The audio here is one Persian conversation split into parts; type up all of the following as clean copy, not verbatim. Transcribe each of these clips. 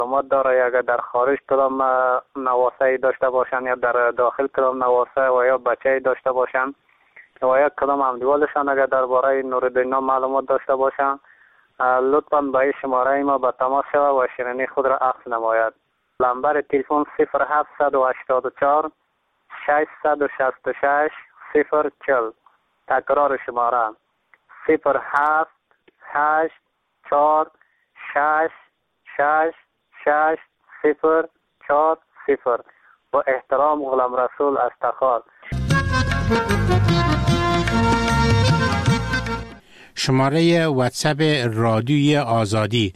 معلومات داره اگر در خارج کدام نواسه داشته باشن یا در داخل کدام نواسه و یا بچه داشته باشن و یا کدام همدیوالشان اگر درباره نوردین معلومات داشته باشن لطفاً به شماره ما به تماس شود و شیرینی خود را عکس نماید. نمبر تلفن 0784 666 040. تکرار شماره 0784666040. با احترام غلام رسول از تخار. شماره واتساپ رادیوی آزادی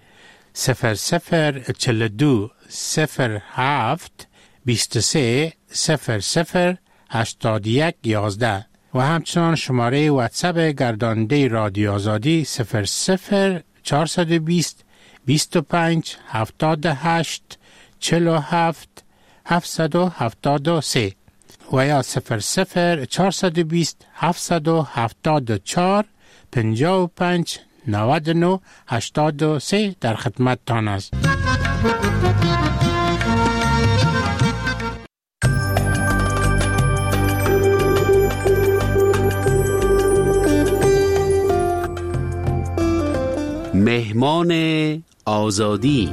0042 07 23 00 81 11 و همچنان شماره واتساپ گرداننده رادیو آزادی 00 420 25 78 47 773 و یا 00 420 774 55 99 83 در خدمت تان است. مهمان آزادی.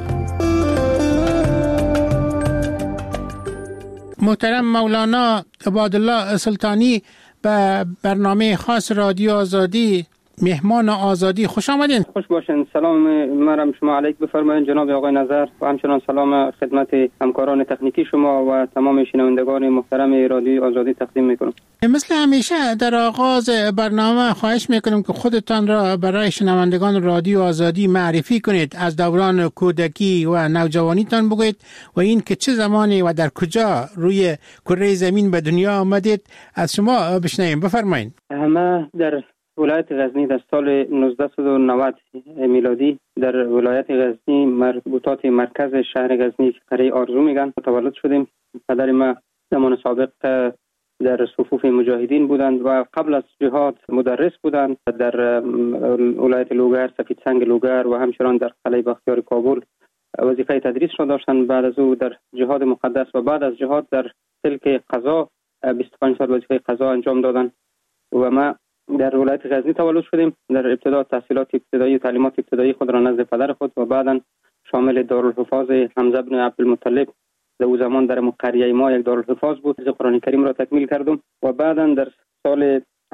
محترم مولانا عبادالله سلطانی به برنامه خاص رادیو آزادی مهمان آزادی خوش آمدین. خوش باشین. سلام مرم شما علیک بفرمایید جناب آقای نظر و همچنان سلام خدمت همکاران تکنیکی شما و تمام شنوندگان محترم رادیو آزادی تقدیم میکنم. مثل همیشه در آغاز برنامه خواهش میکنم که خودتان را برای شنوندگان رادیو آزادی معرفی کنید، از دوران کودکی و نوجوانیتان بگویید و این که چه زمانی و در کجا روی کره زمین به دنیا آمدید از شما بشنویم. بفرمایید. ما در ولایت غزنی در سال 1990 میلادی در ولایت غزنی مربوطات مرکز شهر غزنی که قریه آرزو میگن متولد شدیم. پدر ما زمان سابق در صفوف مجاهدین بودند و قبل از جهاد مدرس بودند در ولایت لوگر، سفید سنگ لوگر و همچنان در قلعه بختیار کابل وظیفه تدریس را داشتند. بعد از او در جهاد مقدس و بعد از جهاد در سلک قضا 25 سال وظیفه قضا انجام دادند و ما در ولایت غزنی تولد شدیم. در ابتدا تحصیلات ابتدایی و تعلیمات ابتدایی خود را نزد پدر خود و بعدا شامل دارالحفاظ حمزه بن عبدالمطلب در او زمان در قریه ما یک دارالحفاظ بود. قرآن کریم را تکمیل کردم و بعدا در سال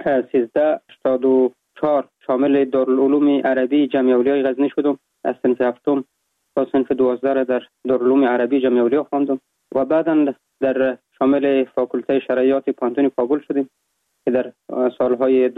1384 شامل دارالعلوم عربی جمع اولیای غزنی شدم. از صنف هفتم تا صنف 12 را در دارالعلوم عربی جمع اولیا خواندم و بعدا در شامل فاکولته شرعیات پانتون کابل شدیم که در سالهای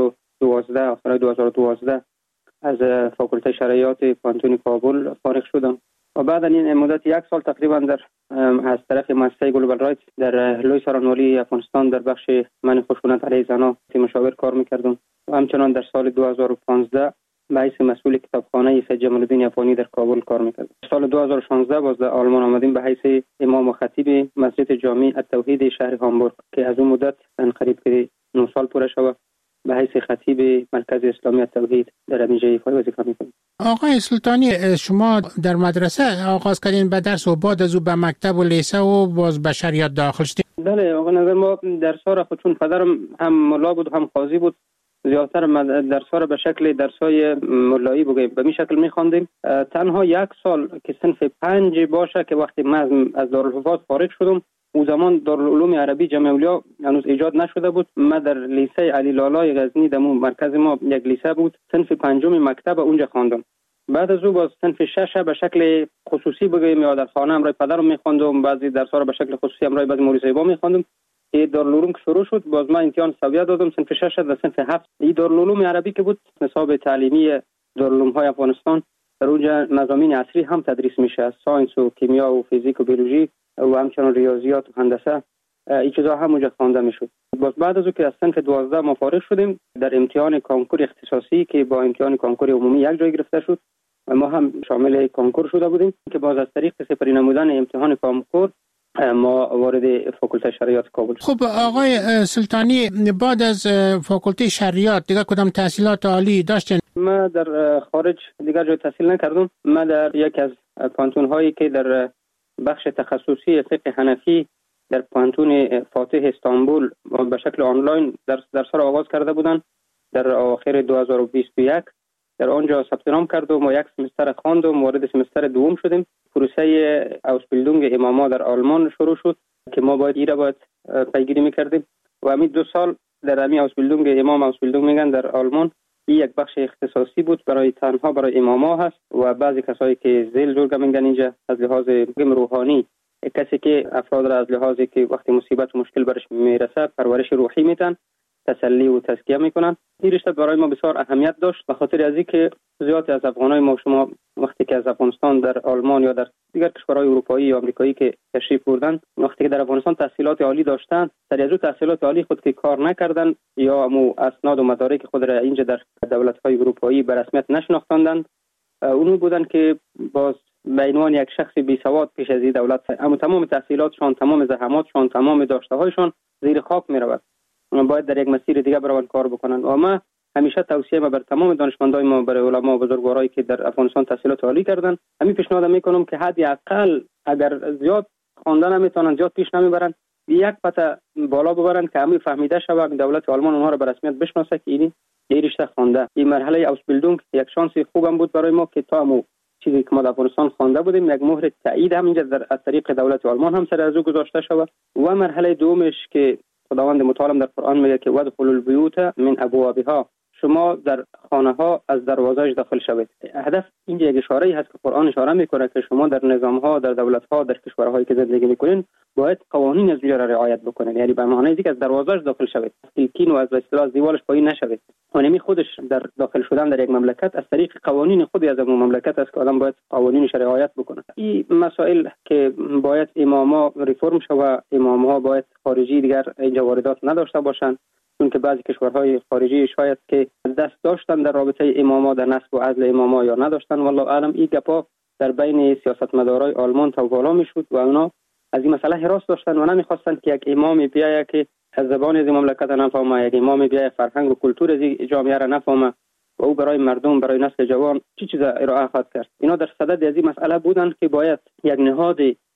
2012 آخر 2012 از فاکولته شرعیات پانتون کابل فارغ شدم و بعد این مدت یک سال تقریبا در از طرف مؤسسه گلوبال رایت در لوی سرانوالی افغانستان در بخش من خشونت علیه زنان مشاور کار میکردم و همچنان در سال 2015 به حیث مسئول کتابخانه سید جمال الدین افغانی در کابل کار میکردم. سال 2016 باز در آلمان آمدیم به حیث امام و خطیب مسجد جامع التوحید شهر هامبورگ که از اون مدت قریب که 9 سال پوره شده به حیث خطیب مرکز اسلامی التوحید در همینجای وظیفه میکنم. آقای سلطانی شما در مدرسه آغاز کردین به درس و بعد از او به مکتب و لیسه و باز به شریعت داخل شدین؟ بله آقا نظر ما درس‌ها را خود چون پدرم هم ملا بود و هم قاضی بود زیادتر درس‌ها را به شکل درس‌های ملایی بگیم به این شکل می‌خواندیم. تنها یک سال که صنف 5 باشه که وقتی من از دارالحفاظ فارغ شدم او زمان دارالعلوم عربی جمع اولیا هنوز ایجاد نشده بود. ما در لیسه علی لالای غزنی در مرکز ما یک لیسه بود صنف 5 مکتب اونجا خواندم. بعد از او باز صنف 6 به شکل خصوصی بگیم یا در خانه امرای پدرم می‌خواندم، بعضی درس‌ها را به شکل خصوصی امرای بعضی موریزیبا می‌خواندم. که دارالعلوم شروع شد باز من امتحان سویه دادم صنف 6 و صنف 7. این دارالعلوم عربی که بود نصاب تعلیمی دارالعلوم‌های افغانستان در اونجا مضامین عصری هم تدریس میشه از ساینس و کیمیا و فیزیک و بیولوژی و همچنان ریاضیات و هندسه این چیزا هم اونجا خوانده میشد. باز بعد از اون که از صنف 12 ما فارغ شدیم در امتحان کنکور اختصاصی که با امتحان کنکور عمومی یک جای گرفته شد و ما هم شامل کنکور شده بودیم که باز از طریق سپری نمودن امتحان کنکور ما وارد فاکولته شریعت کابل شد. خب آقای سلطانی بعد از فاکولته شریعت دیگه کدام تحصیلات عالی داشتین؟ ما در خارج دیگر جای تحصیل نکردم. ما در یک از پانتون هایی که در بخش تخصصی فقه حنفی در پانتون فاتح استانبول به شکل آنلاین در سال آغاز کرده بودند در آخر 2021. در آنجا ثبت نام کردم و یک سمستر خواندم، وارد سمستر دوم شدیم. پروسه اوسبیلدونگ اماما در آلمان شروع شد که ما باید پیگیری میکردیم و همین 2 سال در همین اوسبیلدونگ امام اوسبیلدونگ میگن در آلمان یک بخش اختصاصی بود تنها برای اماما هست و بعضی کسایی که ذیل زورگا میگن اینجا از لحاظ روحانی، کسی که افراد را از لحاظی که وقتی مصیبت و مشکل برش میرسه پرورش روحی میتن، تسلی و تزکیه میکنن. این رشته برای ما بسیار اهمیت داشت به خاطر از اینکه زیاد از افغانای ما شما وقتی که از افغانستان در آلمان یا در دیگر کشورهای اروپایی یا آمریکایی که تشریف بردن، وقتی که در افغانستان تحصیلات عالی داشتن، در از تحصیلات عالی خود که کار نکردن یا مو اسناد و مدارک خود را اینجا در دولت‌های اروپایی به رسمیت نشناختند، اونو بودن که باز به عنوان یک شخص بی سواد پیش از این دولت اما تمام تحصیلاتشان، تمام زحماتشان، تمام داشته‌هایشان زیر خاک می‌رود. باید در یک مسیر دیگه بروند کار بکنن. و ما همیشه توصیه بر تمام دانشمندای ما، برای علما و بزرگوارایی که در افغانستان تحصیلات عالی کردن، همین پیشنهاد میکنم که حداقل اگر زیاد خواندن نمیتونن، زیاد پیش نمیبرن، یک پته بالا ببرن که همین فهمیده شود دولت آلمان اونها رو به رسمیت بشناسه که این رشته خوانده. این مرحله اوسبیلدونگ یک شانس خوبم بود برای ما که تا مو چیزی که ما در افغانستان خوانده بودیم یک مهر تایید هم اینجا از طریق دولت آلمان هم سر از او گذاشته شود. و مرحله دومش که خداوند متعال در قرآن میگه که ودخلوا البیوت من ابوابها، شما در خانه ها از دروازه‌اش داخل شوید. هدف اینجا یک اشاره‌ای هست که قرآن اشاره میکنه که شما در نظام ها، در دولت ها، در کشورهایی که زندگی میکنین باید قوانین از اونجا را رعایت بکنین. یعنی به معنای اینکه از دروازه‌اش داخل شوید، تلکین و از اصطلاح از دیوارش پایین نشوید. اونمی خودش در داخل شدن در یک مملکت از طریق قوانین خودی از اون مملکت است که آدم باید قوانینش رعایت بکنه. این مسائل که باید اماما ریفرم شود، امام‌ها باید خارجی دیگر اینجا واردات نداشته باشند، چون که بعضی کشورهای خارجی شاید که دست داشتن در رابطه اماما، در نصب و عزل اماما یا نداشتن، والله اعلم. این گپا در بین سیاستمدارای آلمان تو بالا میشد و اونا از این مسئله هراس داشتن و نمیخواستن که یک امام بیاید که از زبان از مملکت نفهمه، یک امام بیاید فرهنگ و کلتور از جامعه را نفهمه و او برای مردم، برای نسل جوان چی چیز ارائه خواهد کرد. اینا در صدد از این مسئله بودن که باید یک نهاد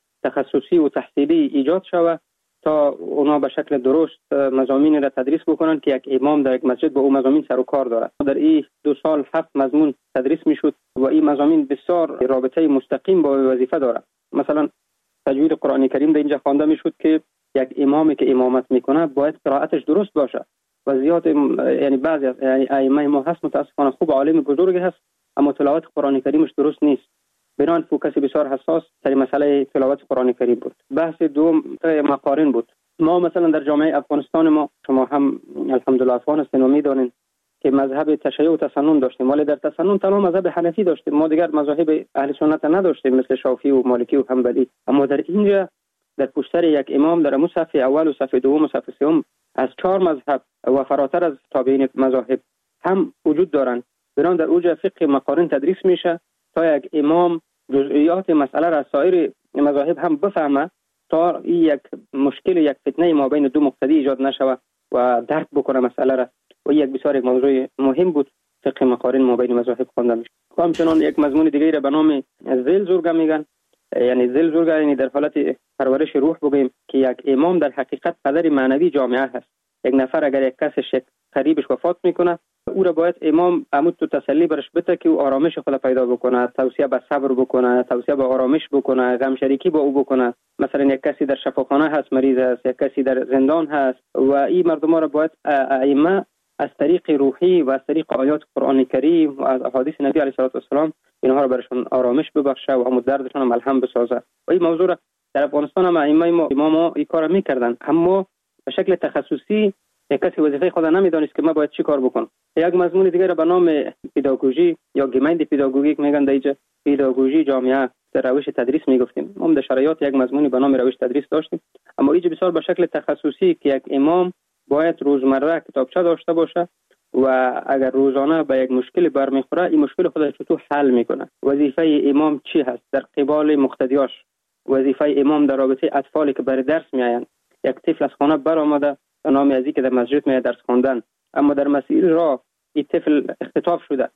تخصصی و تحصیلی ایجاد شود تا اونا به شکل درست مضامین را تدریس بکنن که یک امام در یک مسجد با او مضامین سر و کار دارد. در این 2 سال 7 مضمون تدریس میشد و این مضامین بسیار رابطه مستقیم با وظیفه دارد. مثلا تجوید قرآن کریم در اینجا خوانده میشد که یک امامی که امامت میکنه باید قرائتش درست باشه و زیاد یعنی بعضی از ائمه ما هست متاسفانه خوب عالم بزرگ هست اما تلاوت قرآن کریمش درست نیست. بنان فوکس بسیار حساس در مسئله تلاوت قرآن کریم بود. بحث دوم مقارن بود. ما مثلا در جامعه افغانستان ما، شما هم الحمدلله افغان هستین و میدونین که مذهب تشیع و تسنن داشتیم، ولی در تسنن تنها مذهب حنفی داشتیم، ما دیگر مذاهب اهل سنت نداشتیم مثل شافعی و مالکی و حنبلی. اما در اینجا در پشتر یک امام در صف اول و صف دوم و صف سوم از 4 مذهب و فراتر از تابعین مذاهب هم وجود دارند. بنان در اوج فقه مقارن تدریس میشه تا یک امام جزئیات مسئله را سایر مذاهب هم بفهمه تا یک مشکل، یک فتنه ما بین دو مقتدی ایجاد نشود و درک بکنه مسئله را. و یک بسیار یک موضوع مهم بود فقه مقارن ما بین مذاهب خوانده میشه. همچنان یک مضمون دیگه را به نام ذیل زورگا میگن. یعنی ذیل زورگا یعنی در حالت پرورش روح بگیم که یک امام در حقیقت پدر معنوی جامعه هست. یک نفر اگر یک کس قریبش وفات میکنه او را باید امام عمود تو تسلی برش بده که او آرامش خود پیدا بکنه، توصیه به صبر بکنه، توصیه به آرامش بکنه، غم شریکی با او بکنه. مثلا یک کسی در شفاخانه هست مریض است، یک کسی در زندان هست و این مردم را باید ائمه از طریق روحی و از طریق آیات قرآن کریم و از احادیث نبی علیه السلام اینها را برشون آرامش ببخشه و هم دردشون هم ملهم بسازه. و این موضوع را در افغانستان هم ائمه ما این کارا میکردن، اما به شکل تخصصی یک کسی وظیفه خود نمیدونست که ما باید چی کار بکنم. یک مضمون دیگه را به نام پداگوژی یا گیمند پداگوژیک میگن. دیگه پداگوژی جامعه در روش تدریس میگفتیم. ما در شرایط یک مضمونی به نام روش تدریس داشتیم، اما اینجا بسیار به شکل تخصصی که یک امام باید روزمره کتابچه داشته باشه و اگر روزانه به یک مشکل برمیخوره این مشکل خودش چطور حل میکنه، وظیفه امام چی هست در قبال مقتدیاش، وظیفه امام در رابطه اطفالی که برای درس میآیند. یک طفل از خانه برآمده به نام ازی که در مسجد میاد درس خواندن، اما در مسیر راه این طفل اختطاف شده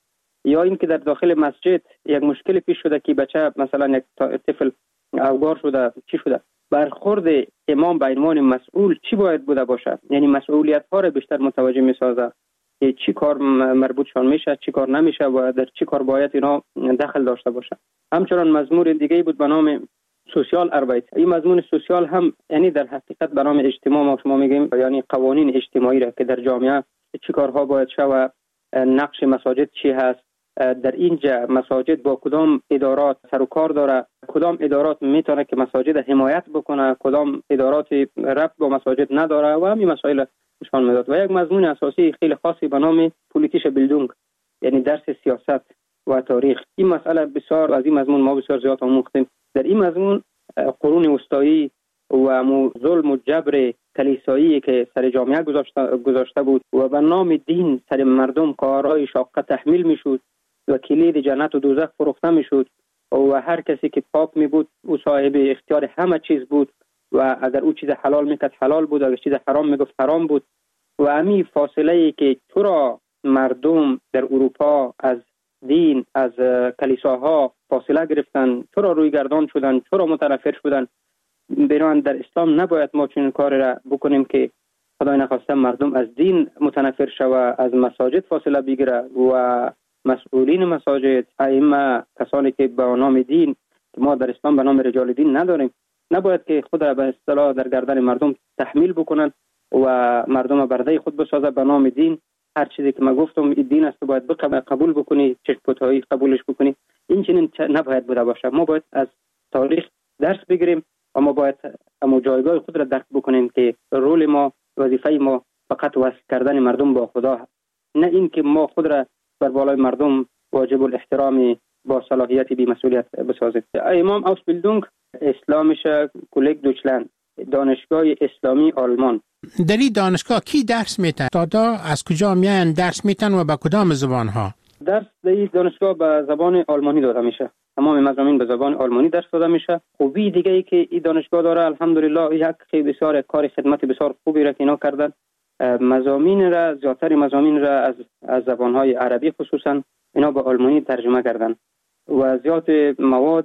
یا اینکه در داخل مسجد یک مشکل پیش شده که بچه مثلا یک طفل اوگار شده، چی شده، برخورد امام به عنوان مسئول چی باید بوده باشه؟ یعنی مسئولیت ها را بیشتر متوجه میسازه که چی کار مربوطشان میشه، چی کار نمیشه و در چی کار باید اینا دخل داشته باشه. همچنان مضمون دیگه بود به نام سوشیال اربایت. این مضمون سوشیال هم یعنی در حقیقت به نام اجتماع ما شما میگیم، یعنی قوانین اجتماعی را که در جامعه چی کارها باید شود، نقش مساجد چی هست، در اینجا مساجد با کدام ادارات سر و کار داره، کدام ادارات میتونه که مساجد حمایت بکنه، کدام ادارات ربط با مساجد نداره و همین مسائل نشان میداد. و یک مضمون اساسی خیلی خاصی به نام پولیتیش بیلدونگ، یعنی درس سیاست و تاریخ. این مسئله بسیار از این مضمون ما بسیار زیاد آموختیم. در این مضمون قرون وسطایی و ظلم و جبر کلیسایی که سر جامعه گذاشته بود و به نام دین سر مردم کارهای شاقه تحمیل میشد و کلید جنت و دوزخ فروخته میشد و هر کسی که پاک می بود او صاحب اختیار همه چیز بود و اگر او چیز حلال میکرد حلال بود، اگر چیز حرام میگفت حرام بود. و همین فاصله ای که چرا مردم در اروپا از دین، از کلیساها فاصله گرفتن، چرا روی گردان شدن، چرا متنفر شدن، بنابراین در اسلام نباید ما چنین کاری را بکنیم که خدای نخواسته مردم از دین متنفر شوه، از مساجد فاصله بگیره و مسئولین مساجد، ائمه، کسانی که به نام دین که ما در اسلام به نام رجال دین نداریم، نباید که خود را به اصطلاح در گردن مردم تحمیل بکنن و مردم برده خود بسازه به نام دین. هر چیزی که ما گفتم این دین است باید قبول بکنی، چشم پوتایی قبولش بکنی. این چنین نباید بوده باشه. ما باید از تاریخ درس بگیریم و ما باید اما جایگاه خود را درک بکنیم که رول ما، وظیفه ما فقط وصل کردن مردم با خدا، نه این که ما خود را بر بالای مردم واجب الاحترام با صلاحیت بی مسئولیت بسازیم. امام اوسبیلدونگ اسلامیشه کلگ دوچلند، دانشگاه اسلامی آلمان. در این دانشگاه کی درس میتن؟ دادا از کجا میان درس میتن و به کدام زبان ها؟ درس در این دانشگاه به زبان آلمانی داده میشه. تمام مضامین به زبان آلمانی درس داده میشه. خوبی دیگه ای که این دانشگاه داره الحمدلله یک بسیار کار خدمت بسیار خوبی را که اینا کردن. مضامین را، زیادتر مضامین را از زبانهای عربی خصوصا اینا به آلمانی ترجمه کردن و زیاد مواد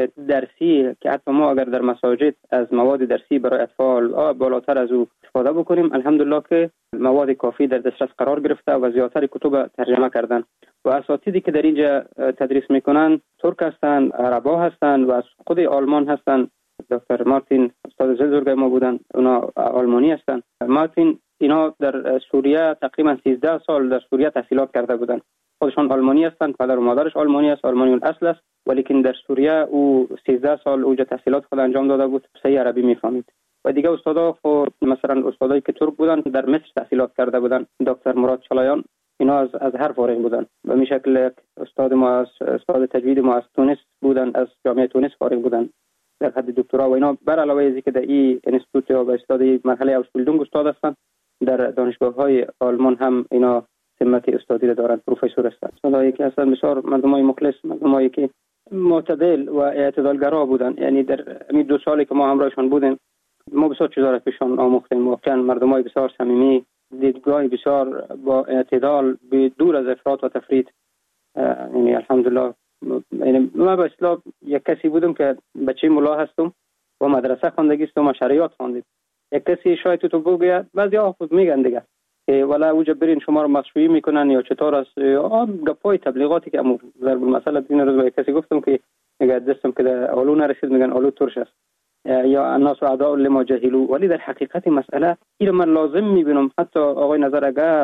درسی که حتی ما اگر در مساجد از مواد درسی برای اطفال بالاتر از او استفاده بکنیم، الحمدلله که مواد کافی در دسترس قرار گرفته و زیادتر کتب ترجمه کردن و اساتیدی که در اینجا تدریس میکنن ترک هستند، عربا هستند و از خود آلمان هستند. دکتر مارتین استاد زلزورگای ما بودن، اونا آلمانی هستند. مارتین اینا در سوریه تقریبا 13 سال در سوریه تحصیلات کرده بودن. خودشان آلمانی هستند، پدر و مادرش آلمانی است، آلمانی الاصل است، ولیکن در سوریه او 13 سال اونجا تحصیلات خود انجام داده بود، صحیح عربی میفهمید. و دیگه استادا مثلا استادایی که ترک بودن در مصر تحصیلات کرده بودن، دکتر مراد چلایان، اینا از هر فارغ بودن. به این شکل استاد ما، استاد تجوید ما از تونس بودن، از جامعه تونس فارغ بودن در حد دکترا و اینا. بر علاوه از اینکه در این انستیتوت یا به اصطلاح مرحله اوسبیلدونگ استاد هستند، در دانشگاه‌های آلمان هم اینا سمت استادی را دارند، پروفسور هستند. استادایی که اصلا بسیار مردمای مخلص، مردمایی که معتدل و اعتدالگرا بودند. یعنی در این 2 سالی که ما همراهشان بودیم ما بسیار چیزا را پیشان آموختیم. واقعا مردمای بسیار صمیمی، دیدگاه بسیار با اعتدال، دور از افراط و تفرید. یعنی الحمدلله یعنی ما به اصطلاح یک کسی بودم که بچه ملا هستم و مدرسه خواندگی هستم و شریعت خواندیم. یک کسی شاید تو بگه بعضی خود میگن دیگه ولی اوجا برین شما رو مشروعی میکنن یا چطور است، گپای تبلیغاتی که امو ضرب المثل این روز با کسی گفتم که میگه دستم که آلو نرسید میگن آلو ترش است یا الناس اعداء لما جهلوا. ولی در حقیقت مسئله این من لازم میبینم حتی آقای نظر اگر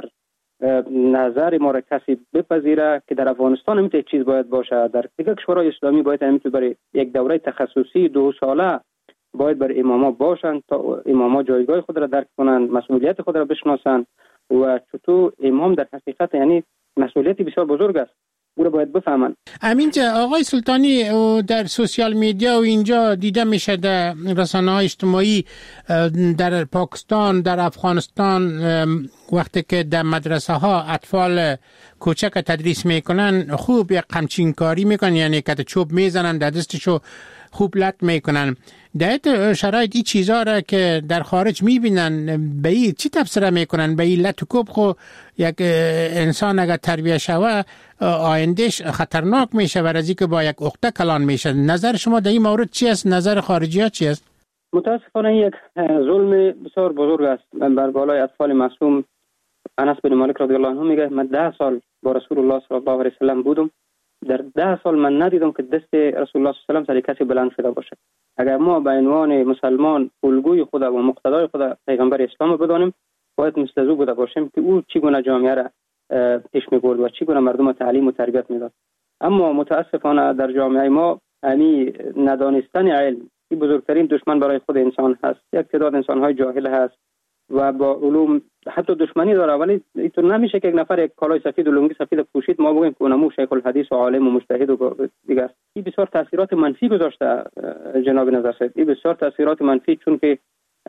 نظر ما را کسی بپذیره که در افغانستان هم چیز باید باشه، در دیگر کشورهای اسلامی باید همین برای یک دوره تخصصی 2 ساله باید بر اماما باشند تا اماما جایگاه خود را درک کنند، مسئولیت خود را بشناسند و چطور امام در حقیقت یعنی مسئولیتی بسیار بزرگ است، او را باید بفهمند. همینجا آقای سلطانی در سوشیال میدیا و اینجا دیده میشه در رسانه‌های اجتماعی در پاکستان، در افغانستان وقتی که در مدرسه ها اطفال کوچک تدریس میکنن خوب یک همچین کاری میکنن، یعنی که چوب میزنن در دستشو خوب لط میکنن. در شرایط این چیزا را که در خارج میبینن به این چی تفسیر میکنن؟ به این لط و کوب خو یک انسان اگر تربیه شوه آیندهش خطرناک میشه و از اینکه با یک عقده کلان میشه. نظر شما در این مورد چی است؟ نظر خارجی ها چی است؟ متاسفانه یک ظلم بسیار بزرگ است بر بالای اطفال معصوم. انس بن مالک رضی الله عنه میگه من 10 سال با رسول الله صلی الله علیه و سلم بودم، در 10 سال من ندیدم که دست رسول الله صلی الله علیه و سلم سر کسی بلند شده باشه. اگر ما به عنوان مسلمان الگوی خود و مقتدای خود پیغمبر اسلام بدانیم، باید مثل او بوده باشیم که او چگونه جامعه را پیش می‌برد و چگونه مردم تعلیم و تربیت میداد. اما متاسفانه در جامعه ما همین ندانستن علم این بزرگترین دشمن برای خود انسان هست. یک تعداد انسان‌های جاهل هست و با علوم حتی دشمنی داره، ولی اینطور نمیشه که یک نفر یک کالای سفید و لنگی سفید پوشید ما بگیم که اونمو شیخ الحدیث و عالم و مجتهد و دیگه است. این بسیار تاثیرات منفی گذاشته جناب نظر صاحب. این بسیار تاثیرات منفی، چون که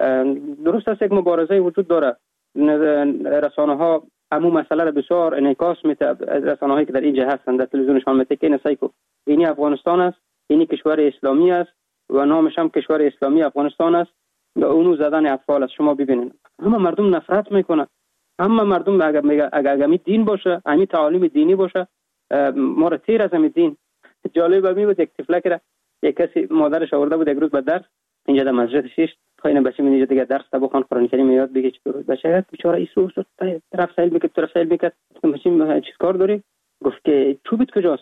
درست است یک مبارزه وجود داره. رسانه‌ها همون مسئله را بسیار انعکاس میده. رسانه‌هایی که در اینجا هستند در تلویزیونشان میگه که نسایکو اینی افغانستان است، اینی کشور اسلامی است و نامش هم کشور اسلامی افغانستان است و اونو زدن اطفال است. شما ببینید همه مردم نفرت میکنن. همه مردم اگر می دین باشه، همین تعالیم دینی باشه، ما را تیر از همین دین. جالب می بود یک طفلک را یک کسی مادرش آورده بود یک روز به درس اینجا در مسجد شیش پایین بچه می دیگه درس تا بخوان قرآن کریم یاد بگی. چطور بچه بیچاره ایسو طرف سیل میکرد بچه چیز کار داری؟ گفت که چوبت کجاست؟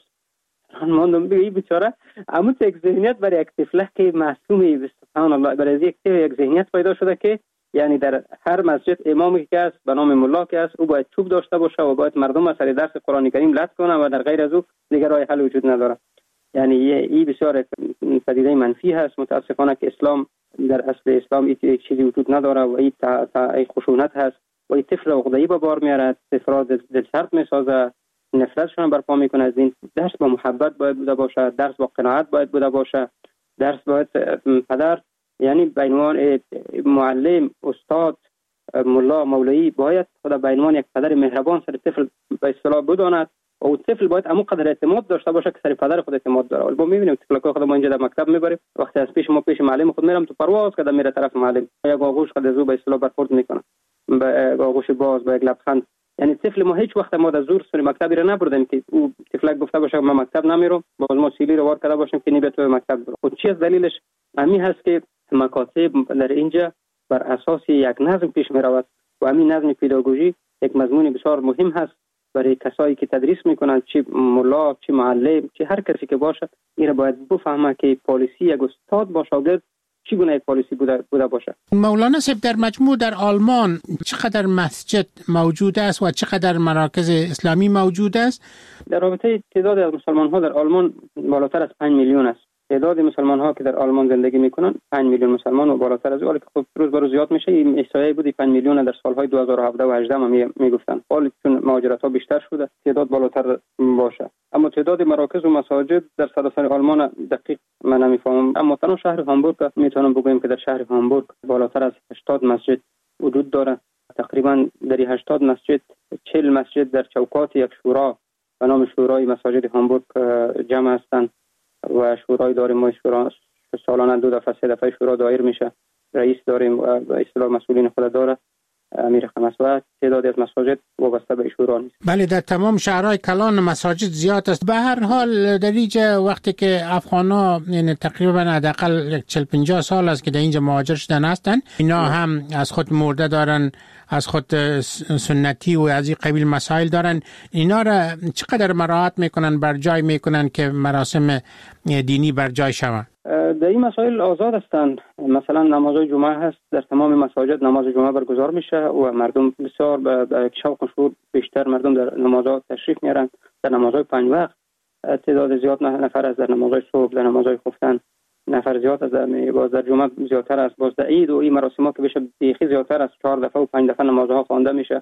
ماندم بگی بیچاره اما یک ذهنیت برای یک طفلک که معصومی سبحان الله برای یک ذهنیت پیدا شده که یعنی در هر مسجد امامی که است به نام ملا که است او باید چوب داشته باشه و باید مردم سر درس قرآن کریم لط کنه و در غیر از او دیگر راه حل وجود نداره. یعنی این بسیار پدیده منفی هست. متاسفانه که اسلام در اصل اسلام یک چیزی وجود نداره و این خشونت هست و این طفل عقده‌ای به بار میارد، طفل دلسرد میسازه، نفرتشون برپا میکنه از این. درس با محبت باید بوده باشه، درس با قناعت باید بوده باشه، درس باید پدر یعنی به عنوان معلم، استاد، ملا، مولوی باید خود به عنوان یک پدر مهربان سر طفل به اصطلاح بداند و اون طفل باید همون قدر اعتماد داشته باشه که سر پدر خود اعتماد داره. ولی ما میبینیم طفلکا خود ما اینجا در مکتب میبریم، وقتی از پیش معلم خود میرم تو پرواز کده میره طرف معلم یا آغوش خود از او به اصطلاح برخورد میکنه به آغوش باز با یک لبخند. یعنی طفل ما هیچ وقت ما در زور سر مکتبی را نبردیم که او طفلک گفته باشه من مکتب نمیرم، باز ما سیلی رو وار کرده باشیم که نبی تو مکتب برو. خود چی از دلیلش همین هست که مکاتب در اینجا بر اساس یک نظم پیش می رود و همین نظم پداگوژی یک مضمون بسیار مهم هست برای کسایی که تدریس میکنند، چه ملا، چه معلم، چه هر کسی که باشه. این را باید بفهمه که پالیسی یک استاد با شاگرد چگونه یک پالیسی بوده باشه. مولانا صاحب در مجموع در آلمان چقدر مسجد موجود است و چقدر مراکز اسلامی موجود است؟ در رابطه تعداد از مسلمان ها در آلمان بالاتر از 5 میلیون است. تعداد مسلمان ها که در آلمان زندگی میکنن 5 میلیون مسلمان و بالاتر از اون، که خب روز به روز زیاد میشه. این احصایه بودی 5 میلیون در سالهای 2017 و 18 هم میگفتن. حالا چون مهاجرت ها بیشتر شده تعداد بالاتر باشه. اما تعداد مراکز و مساجد در سراسر آلمان دقیق من نمیفهمم. اما تنها شهر هامبورگ میتونم بگم که در شهر هامبورگ بالاتر از 80 مسجد وجود داره. تقریبا در 80 مسجد 40 مسجد در چوکات یک شورا به نام شورای مساجد هامبورگ جمع هستند و شورای داریم. ما شورا سالانه 2 دفعه 3 دفعه شورا دایر میشه. رئیس داریم و به اصطلاح مسئولین خود داره امیر خمس و تعدادی از مساجد وابسته به شورا نیست. بله در تمام شهرهای کلان مساجد زیاد است. به هر حال در اینجا وقتی که افغانا یعنی تقریبا حداقل 40-50 سال است که در اینجا مهاجر شدن هستند، اینا هم از خود مرده دارن، از خود سنتی و از این قبیل مسائل دارن. اینا را چقدر مراعات میکنن، بر جای میکنن که مراسم دینی بر جای شود؟ در این مسائل آزاد هستند. مثلا نماز جمعه هست، در تمام مساجد نماز جمعه برگزار میشه و مردم بسیار به شوق و شور بیشتر مردم در نمازها تشریف میارن. در نمازهای 5 وقت تعداد زیاد نفر از در نمازهای صبح، در نمازهای خفتن نفر زیاد از باز در جمعه زیادتر است. باز در عید و این مراسم‌ها که بشه بیخی زیادتر است، 4 دفعه و 5 دفعه نمازها خوانده میشه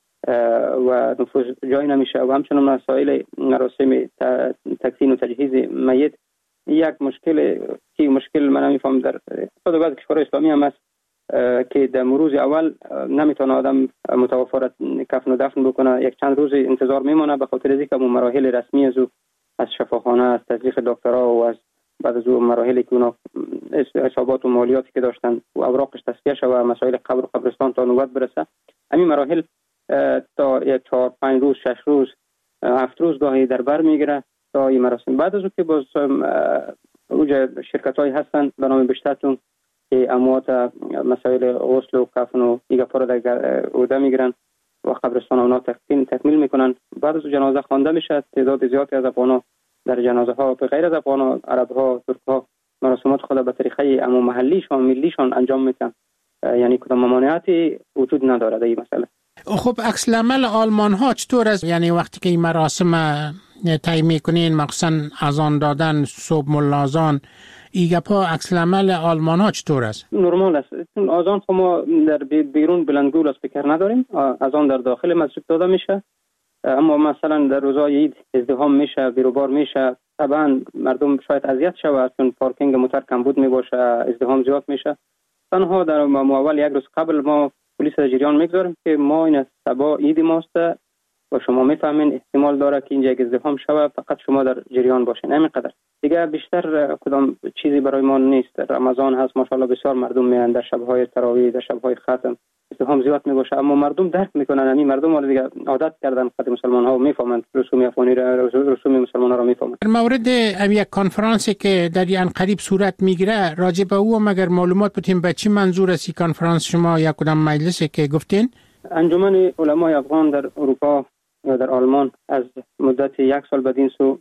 و نفوذ جای نمیشه. و همچنین مسائل مراسم تکفین و تجهیز میت یک مشکل من نمیفهم در خود بعض کشورهای اسلامی هم است که در روز اول نمیتونه آدم متوفی را کفن و دفن بکنه. یک چند روز انتظار میمونه به خاطر اینکه مراحل رسمی از شفاخانه، از تزریق دکترها و از بعد از اون مراحلی که اونا حسابات و مالیاتی که داشتن و اوراقش تصفیه شد و مسائل قبر و قبرستان تا نوبت برسه، همین مراحل تا 4-5 روز 6 روز 7 روز گاهی در بر میگیره تا این مراسم. بعد از اون که باز اوجه شرکت‌های هستن به نام بشتاتون که اموات مسائل غسل و کفن و دیگه پاره در عهده میگیرن و قبرستان اونا تکمیل میکنن. بعد از جنازه خوانده میشه. تعداد زیادی از افغانا در جنازه ها به غیر از افغانا، عرب ها، ترک ها مراسمات خود به طریقه عمو محلیشان ملیشان انجام میدن، یعنی کدام ممانعتی وجود نداره در این مسئله. خب عکس العمل آلمان ها چطور است؟ یعنی وقتی که این مراسم طی میکنین، مخصوصا اذان دادن، صبح ملازان، ایگپا عکس العمل آلمان ها چطور است؟ نرمال است. اذان خو ما در بیرون بلندگو اسپیکر نداریم، اذان در داخل مسجد داده میشه. اما مثلا در روزهای عید ازدحام میشه، بیروبار میشه، طبعا مردم شاید اذیت شود چون پارکینگ موتور کمبود میباشه، ازدحام زیاد میشه. تنها در اول یک روز قبل ما پلیس در جریان میگذاریم که ما این صبح عید ماست و شما میفهمین احتمال داره که اینجا ازدحام شود، فقط شما در جریان باشین. همینقدر دیگه، بیشتر کدام چیزی برای ما نیست. رمضان هست ماشاءالله بسیار مردم میان در شب‌های تراویح، در شب‌های ختم ازدحام زیاد میباشه، اما مردم درک میکنن. همین مردم ولی دیگه عادت کردن، خود مسلمان ها میفهمن رسوم افغانی را، رسوم مسلمان ها را میفهمن. در مورد یک کنفرانسی که در این قریب صورت میگیره راجع به او مگر معلومات بدین به چی منظور است این کنفرانس شما یا کدام مجلسی که گفتین؟ انجمن علمای افغان در اروپا و در آلمان از مدت 1 سال بدین سو،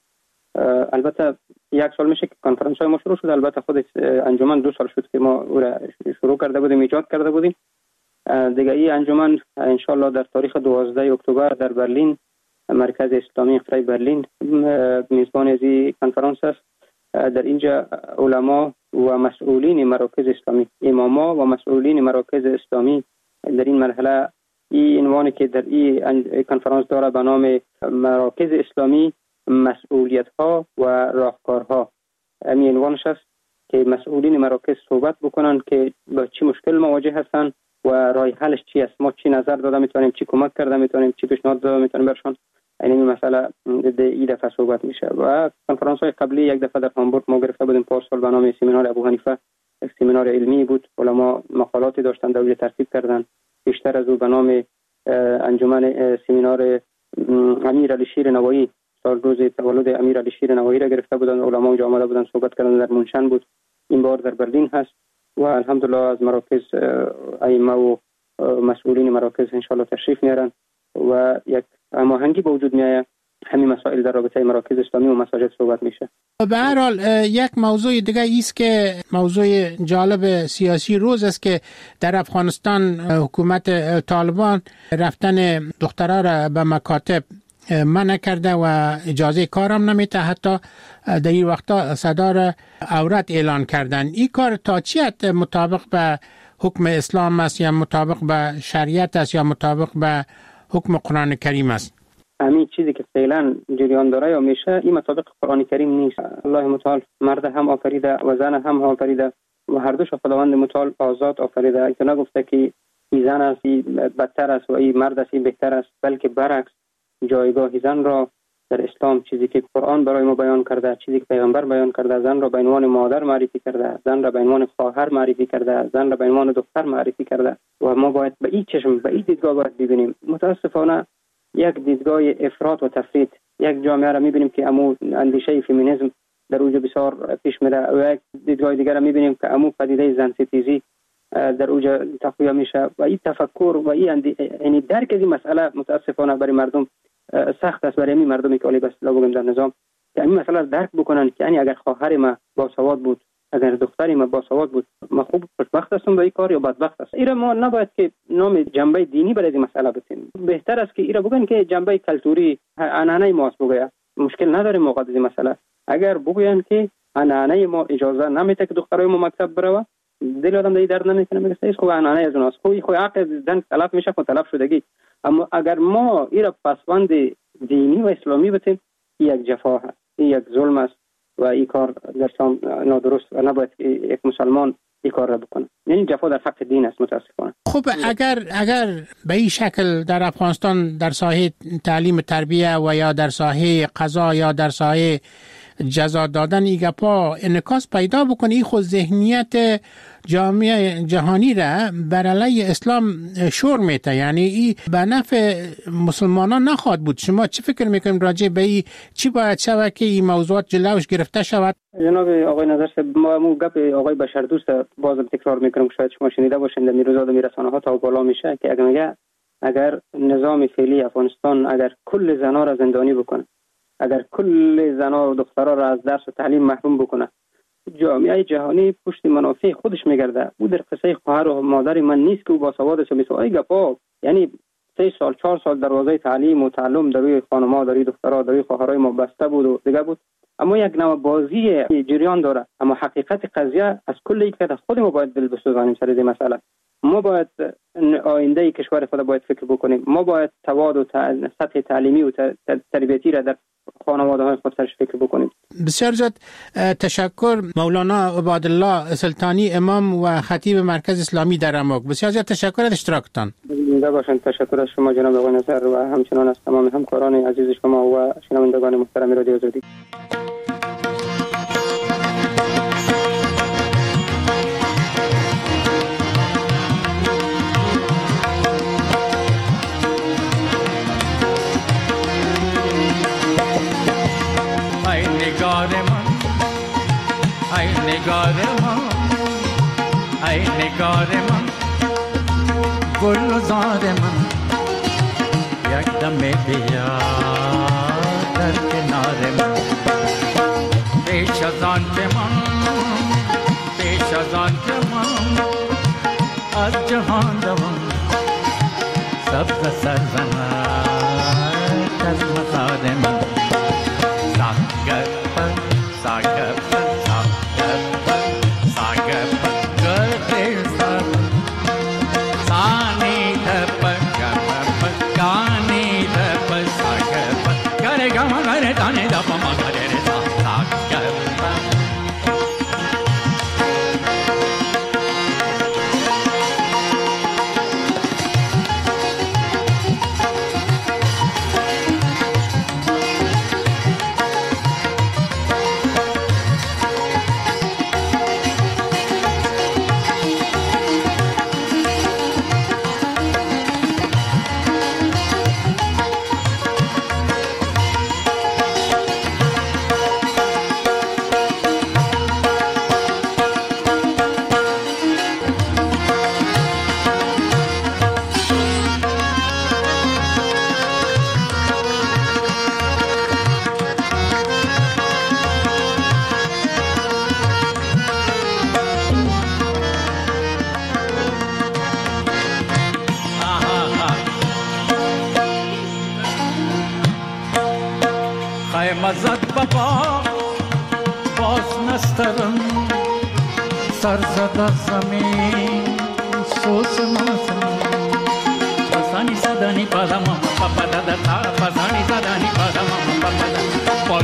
البته 1 سال میشه که کنفرانس های ما شروع شد. البته خود انجمن 2 سال شد که ما او را شروع کرده بودیم، ایجاد کرده بودیم. دیگه این انجمن ان شاء الله در تاریخ 12 اکتبر در برلین، مرکز اسلامی اقرای برلین، میزبان از این کنفرانس است. در اینجا علما و مسئولین مراکز اسلامی، اماما و مسئولین مراکز اسلامی در این مرحله، این عنوانی که در این کنفرانس داره به نام مراکز اسلامی، مسئولیت ها و راهکارها، همین عنوانش است که مسئولین مراکز صحبت بکنن که با چی مشکل مواجه هستن و راه حلش چی است، ما چی نظر داده میتونیم، چی کمک کرده میتونیم، چی پیشنهاد داده میتونیم برشان. این مسئله این دفعه صحبت میشه. و کنفرانس های قبلی یک دفعه در هامبورگ ما گرفته بودیم پارسال به نام سمینار ابو حنیفه، یک سمینار علمی بود، علما مقالاتی داشتن در اونجا ترتیب کردن. بیشتر از او به نام انجمن سمینار امیر علی شیر نوایی، سال روز تولد امیر علی شیر نوایی را گرفته بودن، علما اونجا آمده بودن صحبت کردن. در منشن بود، این بار در برلین هست و الحمدلله از مراکز ائمه و مسئولین مراکز ان شاء الله تشریف میارن و یک هماهنگی به وجود میاد. همین مسائل در رابطه مراکز اسلامی و مساجد صحبت میشه. به هر حال یک موضوع دیگه ایست که موضوع جالب سیاسی روز است که در افغانستان حکومت طالبان رفتن دخترها را به مکاتب منع کرده و اجازه کارم نمیده، حتی در این وقتا صدار عورت اعلان کردن. این کار تا چی حد مطابق به حکم اسلام است یا مطابق به شریعت است یا مطابق به حکم قرآن کریم است؟ همین چیزی که فعلا جریان داره یا میشه این مطابق قرآن کریم نیست. الله متعال مرد هم آفریده و زن هم آفریده و هر دوش خداوند متعال آزاد آفریده. که نگفته که این زن است این بدتر است و این مرد است این بهتر است، بلکه برعکس جایگاه زن را در اسلام، چیزی که قرآن برای ما بیان کرده، چیزی که پیغمبر بیان کرده، زن را به عنوان مادر معرفی کرده، زن را به عنوان خواهر معرفی کرده، زن را به عنوان دختر معرفی کرده و ما باید به این چشم، به این دیدگاه باید ببینیم. متاسفانه یک دیدگاه افراط و تفرید، یک جامعه را میبینیم که امو اندیشه فمینیسم در اوج بسیار پیش میره و یک دیدگاه دیگر را میبینیم که امو پدیده زن ستیزی در اوج تقویه میشه و این تفکر و این یعنی درک از این مسئله متاسفانه برای مردم سخت است. برای این مردمی که علی بسلا بگم در نظام که این مسئله درک بکنن که یعنی اگر خواهر ما باسواد بود، اگر دختری ما باسواد بود، ما خوب خوشبخت هستم با این کار یا بدبخت است. ایرا ما نباید که نام جنبه دینی برای این مسئله بتیم. بهتر است که ایرا بگن که جنبه کلتوری عنعنه ماست بگه، مشکل نداره موقع از این مسئله. اگر بگوین که عنعنه ما اجازه نمیده که دخترای ما مکتب بره، دل آدم دیگه درد نمیکنه، میگه سیس خوب عنعنه از اوناست، خو حق زن طلب میشه، خو طلب شدگی. اما اگر ما ایرا پسوند دینی و اسلامی بتیم، یک جفا هست، یک ظلم است و این کار در اسلام نادرست و نباید یک مسلمان این کار را بکنه. یعنی جفا در حق دین است متاسفانه. خب اگر به این شکل در افغانستان در ساحه تعلیم تربیه و یا در ساحه قضا یا در ساحه جزا دادن این گپا انعکاس پیدا بکنه، این خود ذهنیت جامعه جهانی را بر علیه اسلام شور میته، یعنی این به نفع مسلمانان نخواهد بود. شما چی فکر میکنید راجع به این؟ چی باید شود که این موضوعات جلوش گرفته شود؟ جناب آقای نظر صاحب، ما گپ آقای بشردوست بازم تکرار میکنم، شاید شما شنیده باشین در روزا در رسانه ها تا بالا میشه که اگر نظام فعلی افغانستان اگر کل زنا را زندانی بکنه، اگر کل زنا و دخترها را از درس و تعلیم محروم بکنه، جامعه جهانی پشت منافع خودش میگرده. او در قصه خواهر و مادر من نیست که او باسواد است. مثل ای گپا، یعنی 3 سال 4 سال دروازه تعلیم و تعلم در روی خانم‌ها، در روی دخترها، در روی خواهرای ما بسته بود و دیگه بود. اما یک نوع بازی جریان داره. اما حقیقت قضیه از کل یک از خود ما باید دل بسوزانیم سر این مسئله. ما باید آینده کشور خود باید فکر بکنیم. ما باید تواد و سطح تعلیمی و تربیتی را در خانواده‌های خود سرش فکر بکنیم. بسیار زیاد تشکر مولانا عبادالله سلطانی، امام و خطیب مرکز اسلامی در اماک. بسیار زیاد تشکر از اشتراکتان. زنده باشند. تشکر از شما جناب آقای نظر و همچنان از تمام همکاران عزیز شما و شنوندگان محترم رادیو آزادی. ای نگار من گلزار من یک دم بیا در کنار من پیش از آن که من از جهان روم سبز سرزنک از مزار من مزد بابا باز نسترم سر زد زمین سوز نازم پسانی زدانی پادم پاپا دادا تا پسانی زدانی پادم پاپا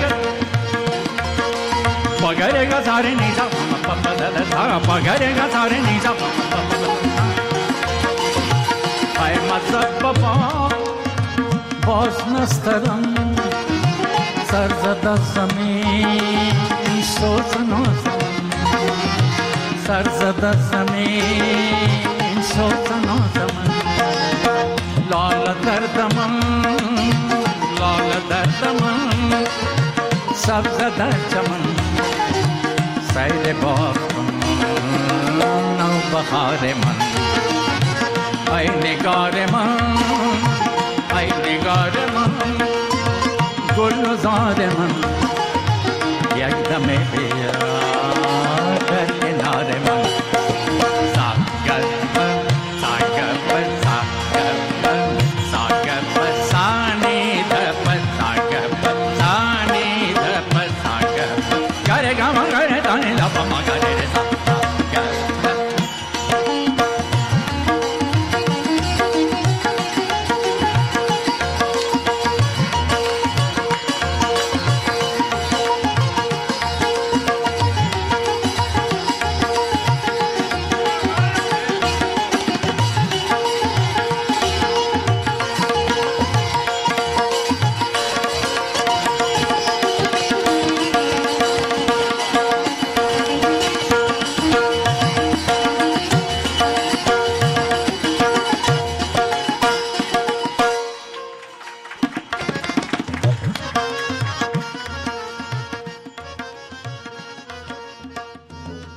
پاگرگا ساره نیزا پاپا دادا تا پاگرگا ساره نیزا ای مزد بابا باز نسترم سر زد زمین سوز نازم سر زد زمین سوز نازم لال دردم سبز در چمن سیل باغم نو بهار من ای نگار من گلزار من